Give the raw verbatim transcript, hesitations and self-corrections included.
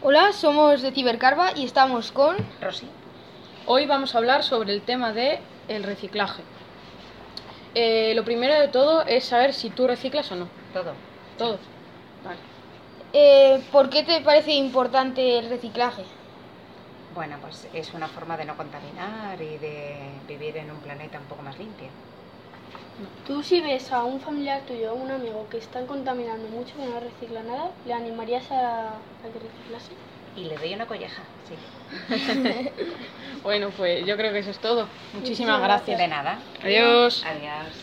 Hola, somos de Cibercarva y estamos con Rosy. Hoy vamos a hablar sobre el tema de el reciclaje. Eh, lo primero de todo es saber si tú reciclas o no. Todo. Todo. Vale. eh, ¿por qué te parece importante el reciclaje? Bueno, pues es una forma de no contaminar y de vivir en un planeta un poco más limpio. Tú, si ves a un familiar tuyo o a un amigo que están contaminando mucho, que no recicla nada, ¿le animarías a, a que reciclase? Y le doy una colleja, sí. Bueno, pues yo creo que eso es todo. Muchísimas Muchísimas gracias. De nada. Adiós. Adiós.